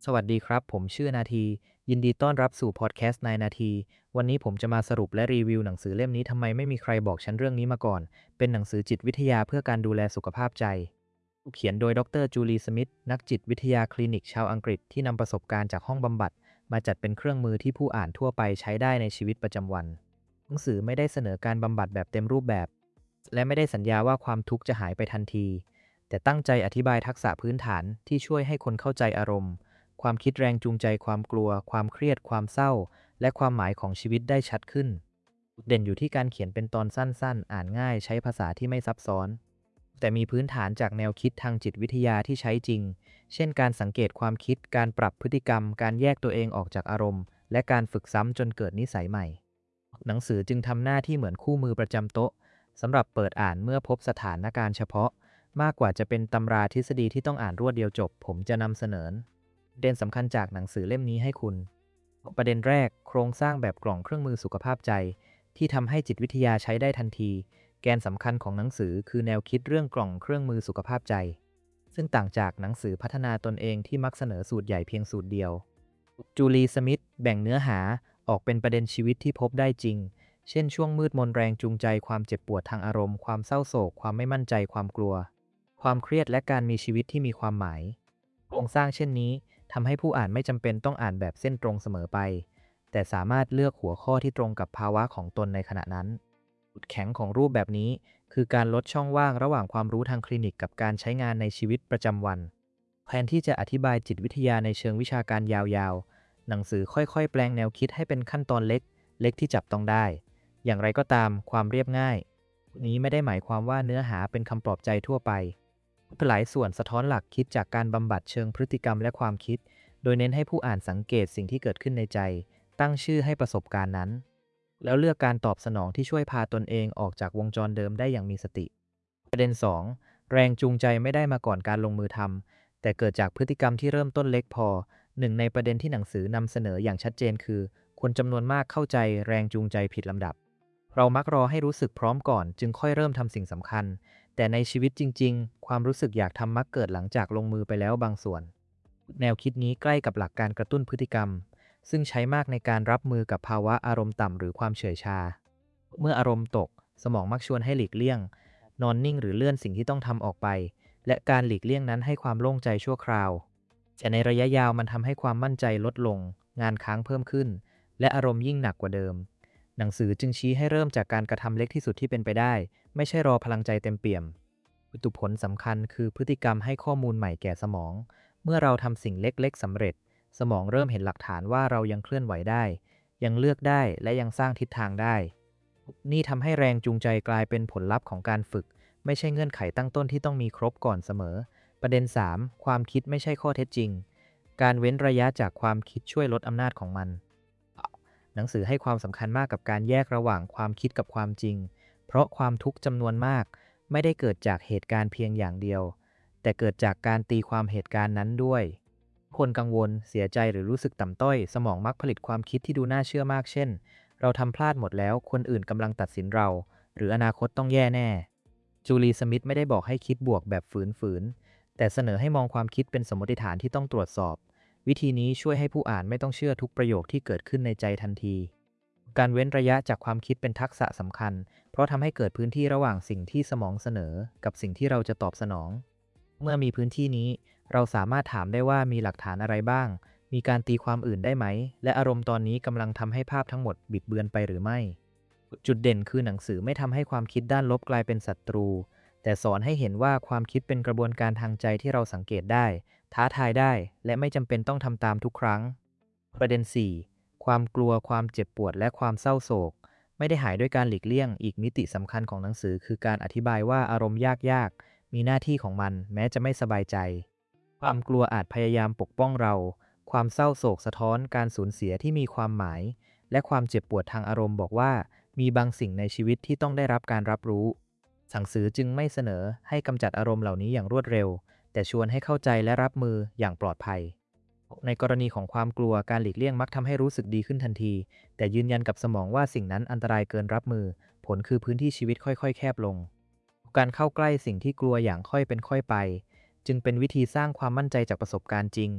สวัสดีครับผมชื่อนาทียินดีต้อนรับสู่พอดแคสต์นายนาทีวันนี้ผมจะมาสรุปและรีวิวหนังสือเล่มนี้ทำไมไม่มีใครบอกฉันเรื่องนี้มาก่อนเป็นหนังสือจิตวิทยาเพื่อการดูแลสุขภาพใจเขียนโดยดรจูลีสมิธนักจิตวิทยาคลินิกชาวอังกฤษที่นำประสบการณ์จากห้องบำบัดมาจัดเป็นเครื่องมือที่ผู้อ่านทั่วไปใช้ได้ในชีวิตประจำวันหนังสือไม่ได้เสนอการบำบัดแบบเต็มรูปแบบและไม่ได้สัญญาว่าความทุกข์จะหายไปทันทีแต่ตั้งใจอธิบายทักษะพื้นฐานที่ช่วยให้คนเข้าใจอารมณ์ ความคิดแรงจูงใจความกลัวความเครียดความเศร้าและความหมายของชีวิตได้ชัดขึ้นเด่นอยู่ที่การเขียนเป็นตอนสั้นๆอ่านง่ายใช้ภาษาที่ไม่ซับซ้อนแต่มีพื้นฐานจากแนวคิดทางจิตวิทยาที่ใช้จริงเช่นการสังเกตความคิดการปรับพฤติกรรมการแยกตัวเองออกจากอารมณ์และการฝึกซ้ำจนเกิดนิสัยใหม่หนังสือจึงทำหน้าที่เหมือนคู่มือประจำโต๊ะสำหรับเปิดอ่านเมื่อพบสถานการณ์เฉพาะมากกว่าจะเป็นตำราทฤษฎีที่ต้องอ่านรวดเดียวจบผมจะนำเสนอ ประเด็นสำคัญจากหนังสือเล่มนี้ให้คุณ ประเด็นแรกโครงสร้างแบบกล่องเครื่องมือสุขภาพใจที่ทำให้จิตวิทยาใช้ได้ทันที แกนสำคัญของหนังสือคือแนวคิดเรื่องกล่องเครื่องมือสุขภาพใจ ซึ่งต่างจากหนังสือพัฒนาตนเองที่มักเสนอสูตรใหญ่เพียงสูตรเดียว จูลีสมิธแบ่งเนื้อหาออกเป็นประเด็นชีวิตที่พบได้จริง เช่นช่วงมืดมนแรงจูงใจความเจ็บปวดทางอารมณ์ความเศร้าโศกความไม่มั่นใจความกลัวความเครียดและการมีชีวิตที่มีความหมายโครงสร้างเช่นนี้ทำให้ผู้อ่านไม่จำเป็นต้องอ่านแบบเส้นตรงเสมอไปแต่สามารถเลือกหัวข้อที่ตรงกับภาวะของตนในขณะนั้นจุดแข็งของรูปแบบนี้คือการลดช่องว่างระหว่างความรู้ทางคลินิกกับการใช้งานในชีวิตประจำวันแทนที่จะอธิบายจิตวิทยาในเชิงวิชาการยาวๆหนังสือค่อยๆแปลงแนวคิดให้เป็นขั้นตอนเล็กที่จับต้องได้อย่างไรก็ตามความเรียบง่ายนี้ไม่ได้หมายความว่าเนื้อหาเป็นคำปลอบใจทั่วไปหลายส่วนสะท้อนหลักคิดจากการบำบัดเชิงพฤติกรรมและความคิดโดยเน้นให้ผู้อ่านสังเกตสิ่งที่เกิดขึ้นในใจตั้งชื่อให้ประสบการณ์นั้นแล้วเลือกการตอบสนองที่ช่วยพาตนเองออกจากวงจรเดิมได้อย่างมีสติประเด็น2แรงจูงใจไม่ได้มาก่อนการลงมือทำแต่เกิดจากพฤติกรรมที่เริ่มต้นเล็กพอหนึ่งในประเด็นที่หนังสือนำเสนออย่างชัดเจนคือคนจำนวนมากเข้าใจแรงจูงใจผิดลำดับเรามักรอให้รู้สึกพร้อมก่อนจึงค่อยเริ่มทำสิ่งสำคัญแต่ในชีวิตจริงๆความรู้สึกอยากทำมักเกิดหลังจากลงมือไปแล้วบางส่วนแนวคิดนี้ใกล้กับหลักการกระตุ้นพฤติกรรมซึ่งใช้มากในการรับมือกับภาวะอารมณ์ต่ำหรือความเฉื่อยชาเมื่ออารมณ์ตกสมองมักชวนให้หลีกเลี่ยงนอนนิ่งหรือเลื่อนสิ่งที่ต้องทำออกไปและการหลีกเลี่ยงนั้นให้ความโล่งใจชั่วคราวแต่ในระยะยาวมันทำให้ความมั่นใจลดลงงานค้างเพิ่มขึ้นและอารมณ์ยิ่งหนักกว่าเดิมหนังสือจึงชี้ให้เริ่มจากการกระทำเล็กที่สุดที่เป็นไปได้ไม่ใช่รอพลังใจเต็มเปี่ยมผลสำคัญคือพฤติกรรมให้ข้อมูลใหม่แก่สมองเมื่อเราทำสิ่งเล็กๆสำเร็จสมองเริ่มเห็นหลักฐานว่าเรายังเคลื่อนไหวได้ยังเลือกได้และยังสร้างทิศทางได้นี่ทำให้แรงจูงใจกลายเป็นผลลัพธ์ของการฝึกไม่ใช่เงื่อนไขตั้งต้นที่ต้องมีครบก่อนเสมอประเด็น3ความคิดไม่ใช่ข้อเท็จจริงการเว้นระยะจากความคิดช่วยลดอำนาจของมันหนังสือให้ความสำคัญมากกับการแยกระหว่างความคิดกับความจริงเพราะความทุกข์จำนวนมากไม่ได้เกิดจากเหตุการณ์เพียงอย่างเดียวแต่เกิดจากการตีความเหตุการณ์นั้นด้วยคนกังวลเสียใจหรือรู้สึกต่ำต้อยสมองมักผลิตความคิดที่ดูน่าเชื่อมากเช่นเราทำพลาดหมดแล้วคนอื่นกำลังตัดสินเราหรืออนาคตต้องแย่แน่จูลีสมิธไม่ได้บอกให้คิดบวกแบบฝืนๆแต่เสนอให้มองความคิดเป็นสมมติฐานที่ต้องตรวจสอบวิธีนี้ช่วยให้ผู้อ่านไม่ต้องเชื่อทุกประโยคที่เกิดขึ้นในใจทันทีการเว้นระยะจากความคิดเป็นทักษะสำคัญเพราะทำให้เกิดพื้นที่ระหว่างสิ่งที่สมองเสนอกับสิ่งที่เราจะตอบสนองเมื่อมีพื้นที่นี้เราสามารถถามได้ว่ามีหลักฐานอะไรบ้างมีการตีความอื่นได้ไหมและอารมณ์ตอนนี้กำลังทำให้ภาพทั้งหมดบิดเบือนไปหรือไม่จุดเด่นคือหนังสือไม่ทำให้ความคิดด้านลบกลายเป็นศัตรูแต่สอนให้เห็นว่าความคิดเป็นกระบวนการทางใจที่เราสังเกตได้ท้าทายได้และไม่จำเป็นต้องทำตามทุกครั้งประเด็น4ความกลัวความเจ็บปวดและความเศร้าโศกไม่ได้หายด้วยการหลีกเลี่ยงอีกมิติสำคัญของหนังสือคือการอธิบายว่าอารมณ์ยากๆมีหน้าที่ของมันแม้จะไม่สบายใจความกลัวอาจพยายามปกป้องเราความเศร้าโศกสะท้อนการสูญเสียที่มีความหมายและความเจ็บปวดทางอารมณ์บอกว่ามีบางสิ่งในชีวิตที่ต้องได้รับการรับรู้หนังสือจึงไม่เสนอให้กำจัดอารมณ์เหล่านี้อย่างรวดเร็วแต่ชวนให้เข้าใจและรับมืออย่างปลอดภัยในกรณีของความกลัวการหลีกเลี่ยงมักทำให้รู้สึกดีขึ้นทันทีแต่ยืนยันกับสมองว่าสิ่งนั้นอันตรายเกินรับมือผลคือพื้นที่ชีวิตค่อยๆแคบลงการเข้าใกล้สิ่งที่กลัวอย่างค่อยเป็นค่อยไปจึงเป็นวิธีสร้างความมั่นใจจากประสบการณ์จริง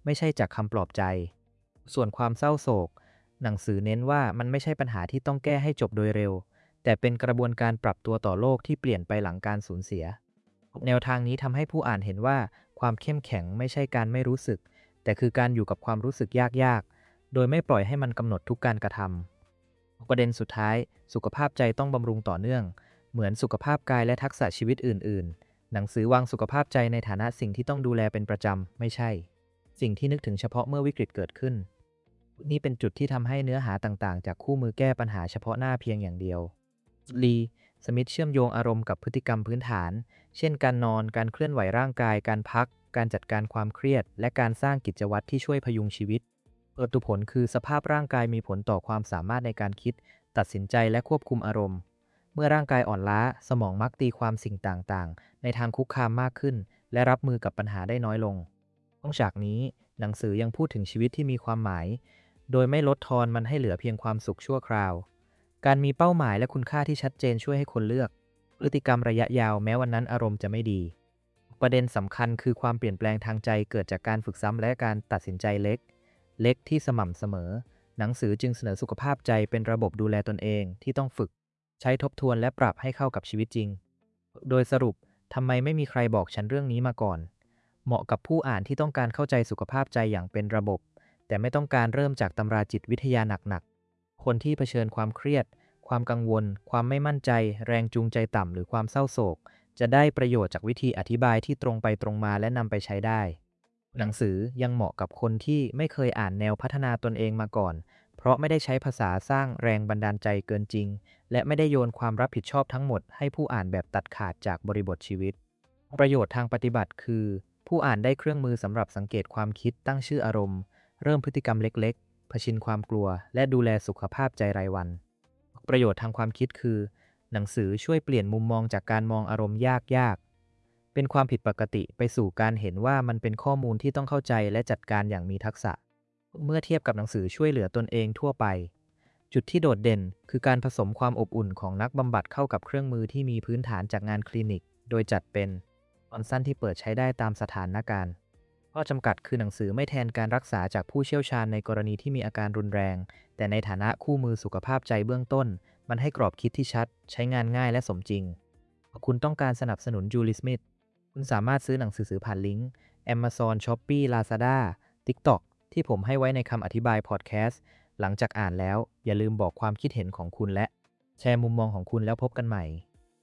ไม่ใช่จากคำปลอบใจส่วนความเศร้าโศกหนังสือเน้นว่ามันไม่ใช่ปัญหาที่ต้องแก้ให้จบโดยเร็วแต่เป็นกระบวนการปรับตัวต่อโลกที่เปลี่ยนไปหลังการสูญเสียแนวทางนี้ทำให้ผู้อ่านเห็นว่าความเข้มแข็งไม่ใช่การไม่รู้สึกแต่คือการอยู่กับความรู้สึกยากๆโดยไม่ปล่อยให้มันกำหนดทุกการกระทำประเด็นสุดท้ายสุขภาพใจต้องบำรุงต่อเนื่องเหมือนสุขภาพกายและทักษะชีวิตอื่นๆหนังสือวางสุขภาพใจในฐานะสิ่งที่ต้องดูแลเป็นประจำไม่ใช่สิ่งที่นึกถึงเฉพาะเมื่อวิกฤตเกิดขึ้นนี่เป็นจุดที่ทำให้เนื้อหาต่างๆจากคู่มือแก้ปัญหาเฉพาะหน้าเพียงอย่างเดียวลีสมิธเชื่อมโยงอารมณ์กับพฤติกรรมพื้นฐานเช่นการนอนการเคลื่อนไหวร่างกายการพักการจัดการความเครียดและการสร้างกิจวัตรที่ช่วยพยุงชีวิตผลคือสภาพร่างกายมีผลต่อความสามารถในการคิดตัดสินใจและควบคุมอารมณ์เมื่อร่างกายอ่อนล้าสมองมักตีความสิ่งต่างๆในทางคุกคามมากขึ้นและรับมือกับปัญหาได้น้อยลงนอกจากนี้หนังสือยังพูดถึงชีวิตที่มีความหมายโดยไม่ลดทอนมันให้เหลือเพียงความสุขชั่วคราวการมีเป้าหมายและคุณค่าที่ชัดเจนช่วยให้คนเลือกพฤติกรรมระยะยาวแม้วันนั้นอารมณ์จะไม่ดีประเด็นสำคัญคือความเปลี่ยนแปลงทางใจเกิดจากการฝึกซ้ำและการตัดสินใจเล็กที่สม่ำเสมอหนังสือจึงเสนอสุขภาพใจเป็นระบบดูแลตนเองที่ต้องฝึกใช้ทบทวนและปรับให้เข้ากับชีวิตจริงโดยสรุปทำไมไม่มีใครบอกฉันเรื่องนี้มาก่อนเหมาะกับผู้อ่านที่ต้องการเข้าใจสุขภาพใจอย่างเป็นระบบแต่ไม่ต้องการเริ่มจากตำราจิตวิทยาหนักๆคนที่เผชิญความเครียดความกังวลความไม่มั่นใจแรงจูงใจต่ำหรือความเศร้าโศกจะได้ประโยชน์จากวิธีอธิบายที่ตรงไปตรงมาและนำไปใช้ได้หนังสือยังเหมาะกับคนที่ไม่เคยอ่านแนวพัฒนาตนเองมาก่อนเพราะไม่ได้ใช้ภาษาสร้างแรงบันดาลใจเกินจริงและไม่ได้โยนความรับผิดชอบทั้งหมดให้ผู้อ่านแบบตัดขาดจากบริบทชีวิตประโยชน์ทางปฏิบัติคือผู้อ่านได้เครื่องมือสำหรับสังเกตความคิดตั้งชื่ออารมณ์เริ่มพฤติกรรมเล็กๆเผชิญความกลัวและดูแลสุขภาพใจรายวันประโยชน์ทางความคิดคือหนังสือช่วยเปลี่ยนมุมมองจากการมองอารมณ์ยากเป็นความผิดปกติไปสู่การเห็นว่ามันเป็นข้อมูลที่ต้องเข้าใจและจัดการอย่างมีทักษะเมื่อเทียบกับหนังสือช่วยเหลือตนเองทั่วไปจุดที่โดดเด่นคือการผสมความอบอุ่นของนักบำบัดเข้ากับเครื่องมือที่มีพื้นฐานจากงานคลินิกโดยจัดเป็นตอนสั้นที่เปิดใช้ได้ตามสถานการณ์ข้อจำกัดคือหนังสือไม่แทนการรักษาจากผู้เชี่ยวชาญในกรณีที่มีอาการรุนแรงแต่ในฐานะคู่มือสุขภาพใจเบื้องต้นมันให้กรอบคิดที่ชัดใช้งานง่ายและสมจริงคุณต้องการสนับสนุนจูลีสมิธคุณสามารถซื้อหนังสือผ่านลิงก์ Amazon Shopee Lazada TikTok ที่ผมให้ไว้ในคำอธิบายพอดแคสต์หลังจากอ่านแล้วอย่าลืมบอกความคิดเห็นของคุณและแชร์มุมมองของคุณแล้วพบกันใหม่